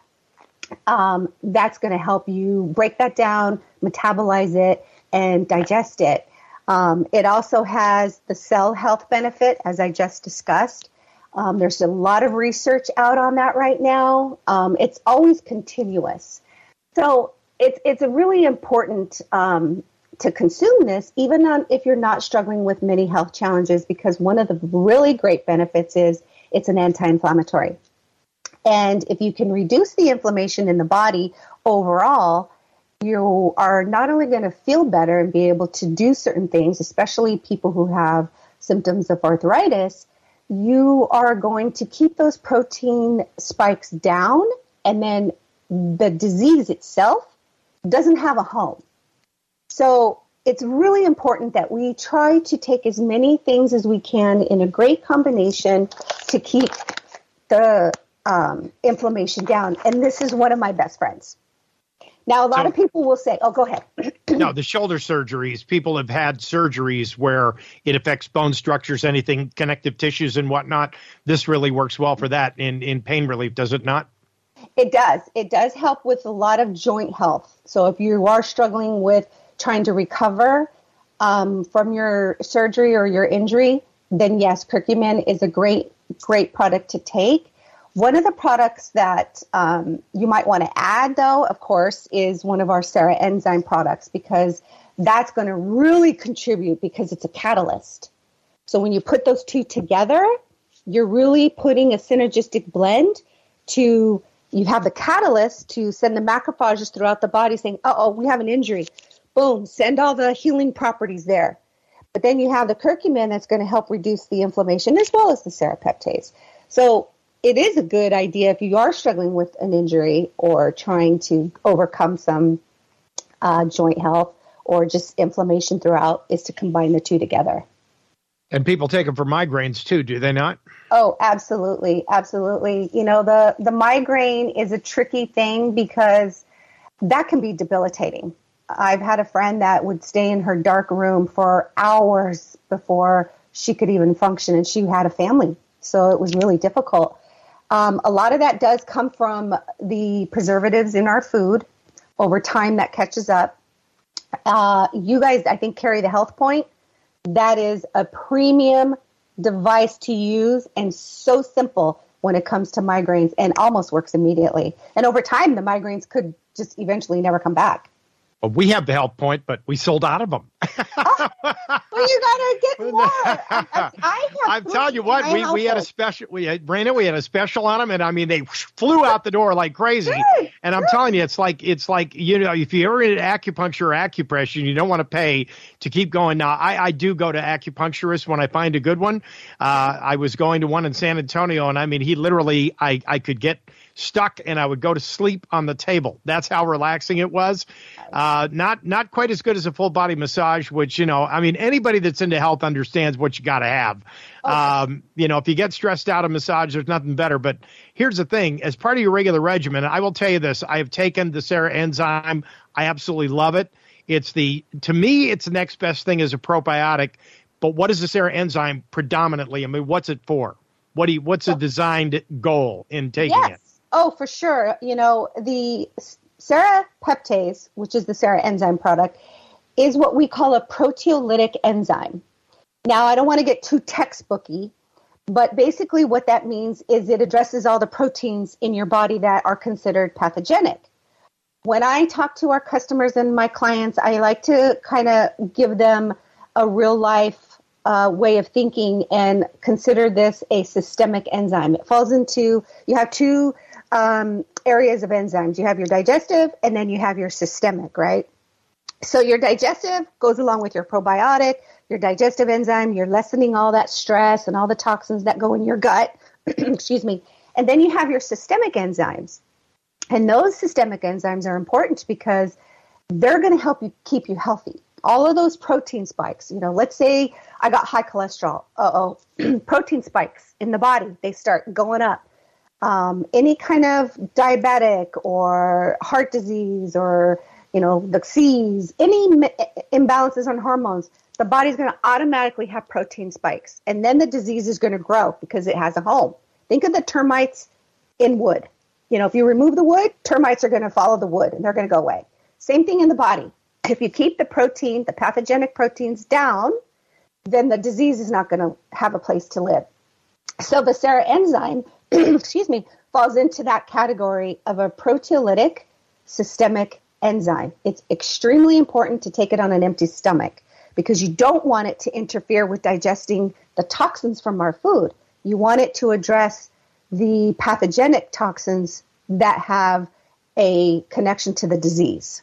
that's going to help you break that down, metabolize it, and digest it. It also has the cell health benefit, as I just discussed. There's a lot of research out on that right now. It's always continuous. So it's a really important to consume this, even if you're not struggling with many health challenges, because one of the really great benefits is it's an anti-inflammatory. And if you can reduce the inflammation in the body overall, you are not only going to feel better and be able to do certain things, especially people who have symptoms of arthritis, you are going to keep those protein spikes down, and then the disease itself doesn't have a home. So it's really important that we try to take as many things as we can in a great combination to keep the inflammation down. And this is one of my best friends. Now, a lot of people will say, oh, go ahead. No, the shoulder surgeries, people have had surgeries where it affects bone structures, anything, connective tissues and whatnot. This really works well for that in pain relief, does it not? It does. It does help with a lot of joint health. So if you are struggling with trying to recover from your surgery or your injury, then yes, curcumin is a great product to take. One of the products that you might want to add, though, of course, is one of our Sera enzyme products, because that's going to really contribute, because it's a catalyst. So when you put those two together, you're really putting a synergistic blend to, you have the catalyst to send the macrophages throughout the body saying, we have an injury. Boom, send all the healing properties there. But then you have the curcumin that's going to help reduce the inflammation as well as the serrapeptase. So it is a good idea if you are struggling with an injury or trying to overcome some joint health or just inflammation throughout, is to combine the two together. And people take them for migraines too, do they not? Oh, absolutely. Absolutely. You know, the migraine is a tricky thing because that can be debilitating. I've had a friend that would stay in her dark room for hours before she could even function, and she had a family. So it was really difficult. A lot of that does come from the preservatives in our food. Over time, that catches up. You guys, I think, carry the Health Point. That is a premium device to use and so simple when it comes to migraines and almost works immediately. And over time, the migraines could just eventually never come back. Well, we have the Health Point, but we sold out of them. Well, you gotta get more. I'm telling you what, we had a special. We had a special on them, and I mean they flew out the door like crazy. Good, and I'm telling you, it's like you know, if you're in acupuncture or acupressure, you don't want to pay to keep going. Now, I do go to acupuncturists when I find a good one. I was going to one in San Antonio, and I mean he literally, I could get stuck and I would go to sleep on the table. That's how relaxing it was. Not quite as good as a full body massage, which, you know, I mean, anybody that's into health understands what you got to have. Okay. You know, if you get stressed out of massage, there's nothing better. But here's the thing, as part of your regular regimen, I will tell you this, I have taken the Sera enzyme. I absolutely love it. To me, it's the next best thing as a probiotic. But what is the Sera enzyme predominantly? I mean, what's it for? What's the designed goal in taking it? Oh, for sure. You know, the serrapeptase, which is the Sera enzyme product, is what we call a proteolytic enzyme. Now, I don't want to get too textbooky, but basically what that means is it addresses all the proteins in your body that are considered pathogenic. When I talk to our customers and my clients, I like to kind of give them a real life way of thinking and consider this a systemic enzyme. It falls into, you have two areas of enzymes. You have your digestive and then you have your systemic, right? So your digestive goes along with your probiotic, your digestive enzyme, you're lessening all that stress and all the toxins that go in your gut, excuse me. And then you have your systemic enzymes. And those systemic enzymes are important because they're going to help you keep you healthy. All of those protein spikes, you know, let's say I got high cholesterol. Protein spikes in the body, they start going up. Any kind of diabetic or heart disease or, you know, the C's, any imbalances on hormones, the body's going to automatically have protein spikes. And then the disease is going to grow because it has a home. Think of the termites in wood. You know, if you remove the wood, termites are going to follow the wood and they're going to go away. Same thing in the body. If you keep the protein, the pathogenic proteins down, then the disease is not going to have a place to live. So the Sera enzyme, falls into that category of a proteolytic systemic enzyme. It's extremely important to take it on an empty stomach because you don't want it to interfere with digesting the toxins from our food. You want it to address the pathogenic toxins that have a connection to the disease.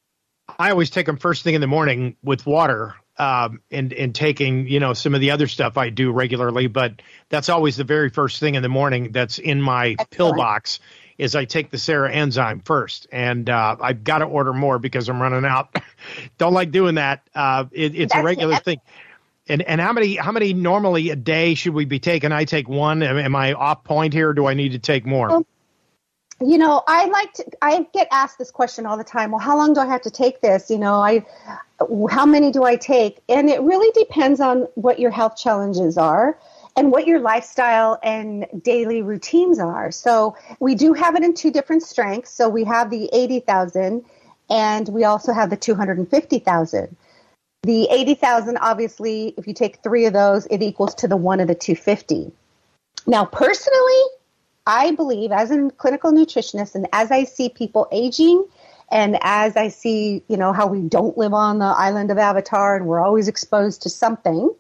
I always take them first thing in the morning with water, and taking, you know, some of the other stuff I do regularly, but that's always the very first thing in the morning that's in my pill box is I take the Sera enzyme first. And I've got to order more because I'm running out. Don't like doing that. It's a regular thing. And how many normally a day should we be taking? I take one. Am I off point here? Or do I need to take more? You know, I get asked this question all the time. Well, how long do I have to take this? You know, how many do I take? And it really depends on what your health challenges are and what your lifestyle and daily routines are. So we do have it in two different strengths. So we have the 80,000 and we also have the 250,000. The 80,000, obviously, if you take 3 of those, it equals to the 1 of the 250. Now, personally, I believe as a clinical nutritionist and as I see people aging and as I see, you know, how we don't live on the island of Avatar and we're always exposed to something,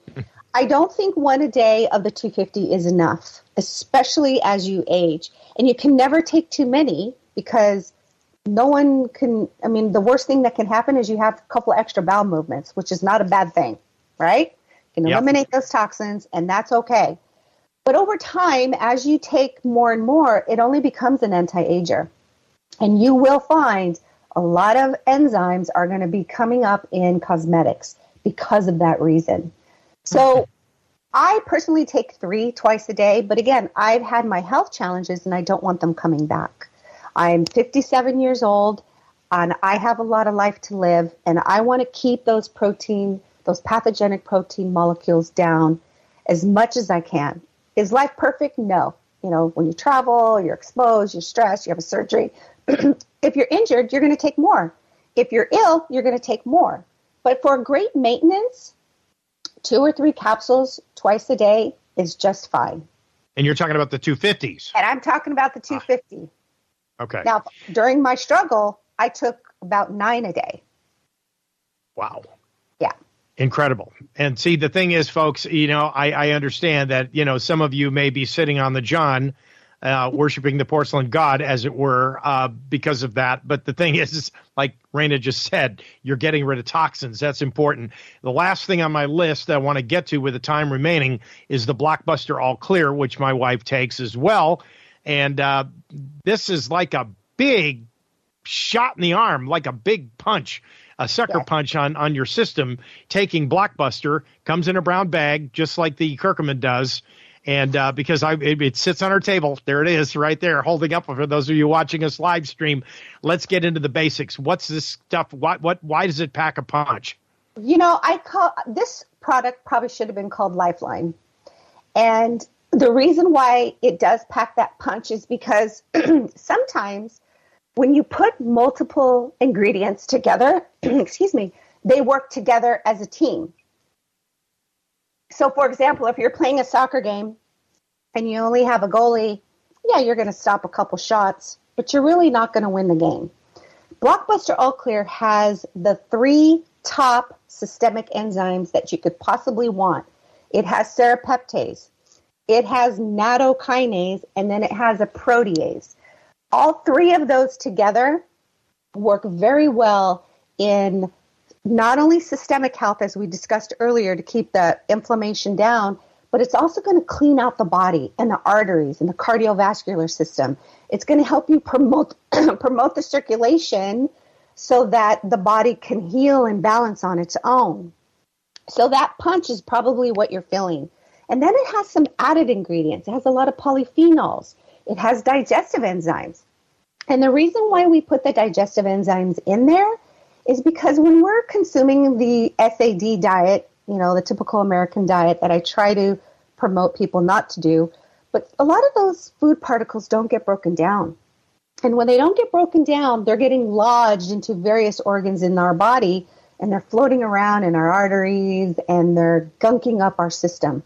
I don't think one a day of the 250 is enough, especially as you age. And you can never take too many because no one can, I mean, the worst thing that can happen is you have a couple extra bowel movements, which is not a bad thing, right? You can eliminate those toxins, and that's okay. But over time, as you take more and more, it only becomes an anti-ager. And you will find a lot of enzymes are going to be coming up in cosmetics because of that reason. So I personally take 3 twice a day, but again, I've had my health challenges and I don't want them coming back. I'm 57 years old and I have a lot of life to live, and I want to keep those pathogenic protein molecules down as much as I can. Is life perfect? No. You know, when you travel, you're exposed, you're stressed, you have a surgery. If you're injured, you're going to take more. If you're ill, you're going to take more. But for great maintenance, 2 or 3 capsules twice a day is just fine. And you're talking about the 250s. And I'm talking about the 250. Okay. Now, during my struggle, I took about 9 a day. Wow. Yeah. Incredible. And see, the thing is, folks, you know, I understand that, you know, some of you may be sitting on the John, worshiping the porcelain god, as it were, because of that. But the thing is, like Raina just said, you're getting rid of toxins. That's important. The last thing on my list that I want to get to with the time remaining is the Blockbuster All Clear, which my wife takes as well. And this is like a big shot in the arm, like a big punch, a sucker punch on your system. Taking Blockbuster, comes in a brown bag, just like the Curcumin does. And because it sits on our table, there it is right there, holding up for those of you watching us live stream. Let's get into the basics. What's this stuff? Why does it pack a punch? You know, this product probably should have been called Lifeline. And the reason why it does pack that punch is because sometimes when you put multiple ingredients together, they work together as a team. So, for example, if you're playing a soccer game and you only have a goalie, you're going to stop a couple shots, but you're really not going to win the game. Blockbuster All Clear has the 3 top systemic enzymes that you could possibly want. It has serrapeptase, it has nattokinase, and then it has a protease. All 3 of those together work very well in not only systemic health, as we discussed earlier, to keep the inflammation down, but it's also going to clean out the body and the arteries and the cardiovascular system. It's going to help you promote the circulation so that the body can heal and balance on its own. So that punch is probably what you're feeling. And then it has some added ingredients. It has a lot of polyphenols. It has digestive enzymes. And the reason why we put the digestive enzymes in there is because when we're consuming the SAD diet, you know, the typical American diet that I try to promote people not to do, but a lot of those food particles don't get broken down. And when they don't get broken down, they're getting lodged into various organs in our body, and they're floating around in our arteries, and they're gunking up our system.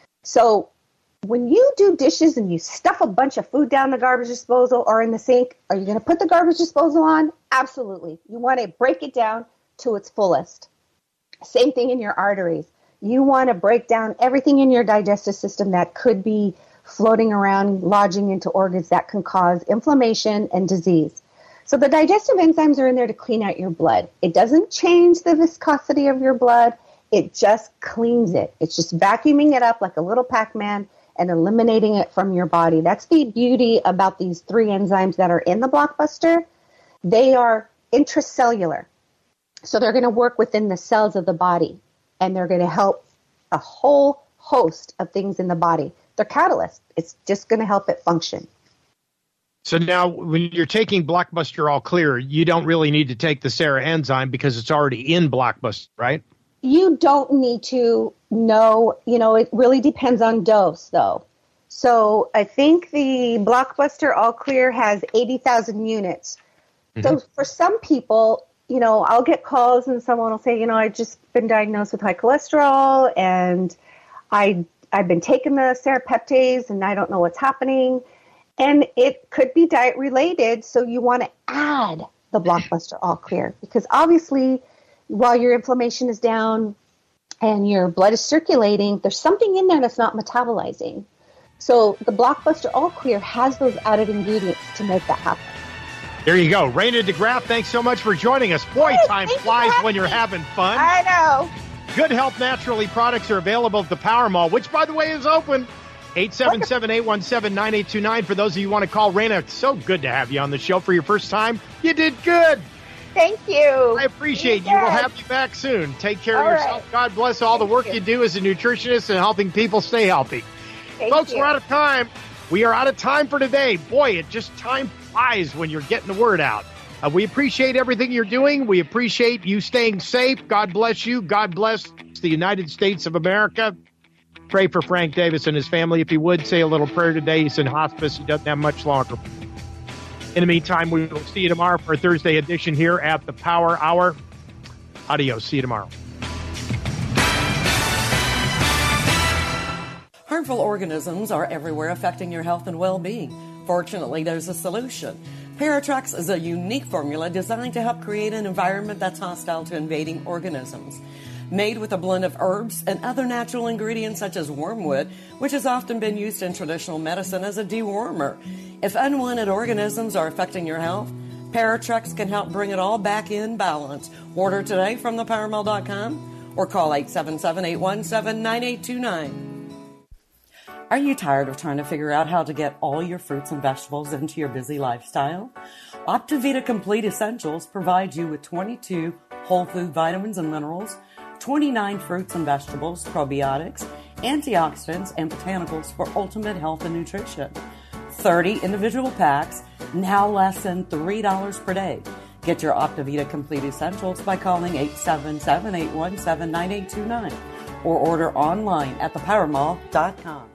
So when you do dishes and you stuff a bunch of food down the garbage disposal or in the sink, are you going to put the garbage disposal on? Absolutely. You want to break it down to its fullest. Same thing in your arteries. You want to break down everything in your digestive system that could be floating around, lodging into organs that can cause inflammation and disease. So the digestive enzymes are in there to clean out your blood. It doesn't change the viscosity of your blood. It just cleans it. It's just vacuuming it up like a little Pac-Man and eliminating it from your body. That's the beauty about these 3 enzymes that are in the Blockbuster. They are intracellular. So they're going to work within the cells of the body, and they're going to help a whole host of things in the body. They're catalysts. It's just going to help it function. So now when you're taking Blockbuster All Clear, you don't really need to take the Sera enzyme because it's already in Blockbuster, right? You don't need to know, it really depends on dose, though. So I think the Blockbuster All Clear has 80,000 units. Mm-hmm. So for some people, I'll get calls and someone will say, I've just been diagnosed with high cholesterol and I've been taking the serrapeptase and I don't know what's happening. And it could be diet related. So you want to add the Blockbuster All Clear because obviously while your inflammation is down and your blood is circulating, there's something in there that's not metabolizing. So the Blockbuster All Clear has those added ingredients to make that happen. There you go. Raina DeGraff, thanks so much for joining us. Boy, time flies when you're having fun. I know. Good Health Naturally products are available at the Power Mall, which, by the way, is open. 877-817-9829 for those of you who want to call. Raina, it's so good to have you on the show for your first time. You did good. Thank you. I appreciate you. We'll have you back soon. Take care of yourself. Right. God bless all the work you do as a nutritionist and helping people stay healthy. Folks, we're out of time. We are out of time for today. Boy, time flies when you're getting the word out. We appreciate everything you're doing. We appreciate you staying safe. God bless you. God bless the United States of America. Pray for Frank Davis and his family. If you would, say a little prayer today. He's in hospice. He doesn't have much longer. In the meantime, we will see you tomorrow for a Thursday edition here at the Power Hour. Adios. See you tomorrow. Harmful organisms are everywhere affecting your health and well-being. Fortunately, there's a solution. Paratrex is a unique formula designed to help create an environment that's hostile to invading organisms. Made with a blend of herbs and other natural ingredients such as wormwood, which has often been used in traditional medicine as a dewormer. If unwanted organisms are affecting your health, Paratrex can help bring it all back in balance. Order today from thepowermall.com or call 877-817-9829. Are you tired of trying to figure out how to get all your fruits and vegetables into your busy lifestyle? OptiVita Complete Essentials provides you with 22 whole food vitamins and minerals, 29 fruits and vegetables, probiotics, antioxidants, and botanicals for ultimate health and nutrition. 30 individual packs, now less than $3 per day. Get your OptiVita Complete Essentials by calling 877-817-9829 or order online at thepowermall.com.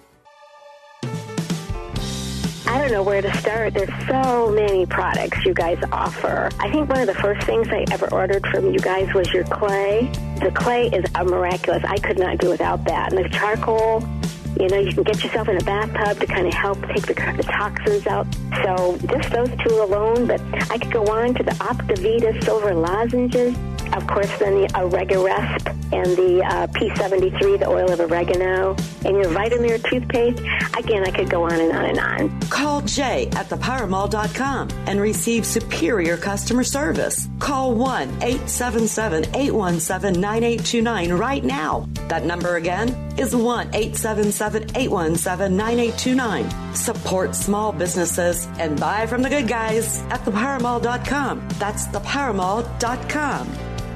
I don't know where to start. There's so many products you guys offer. I think one of the first things I ever ordered from you guys was your clay. The clay is miraculous. I could not do without that. And the charcoal, you can get yourself in a bathtub to kind of help take the toxins out. So just those two alone, but I could go on to the OptiVita silver lozenges. Of course, then the Oregaresp and the P73, the oil of oregano, and your Vitamir toothpaste. Again, I could go on and on and on. Call Jay at thepowermall.com and receive superior customer service. Call 1-877-817-9829 right now. That number again is 1-877-817-9829. Support small businesses and buy from the good guys at thepowermall.com. That's thepowermall.com.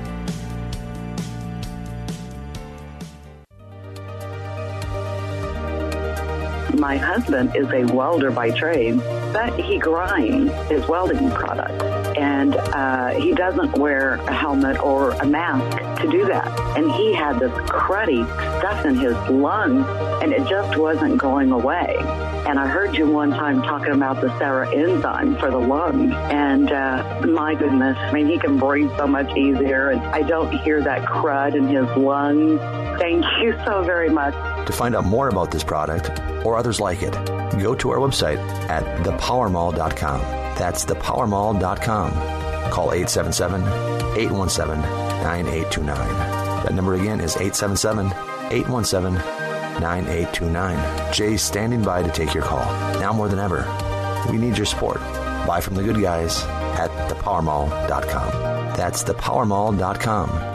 My husband is a welder by trade, but he grinds his welding products. And he doesn't wear a helmet or a mask to do that. And he had this cruddy stuff in his lungs, and it just wasn't going away. And I heard you one time talking about the Sarah enzyme for the lungs. And my goodness, he can breathe so much easier. And I don't hear that crud in his lungs. Thank you so very much. To find out more about this product or others like it, go to our website at thepowermall.com. That's thepowermall.com. Call 877-817-9829. That number again is 877-817-9829. Jay's standing by to take your call. Now more than ever, we need your support. Buy from the good guys at thepowermall.com. That's thepowermall.com.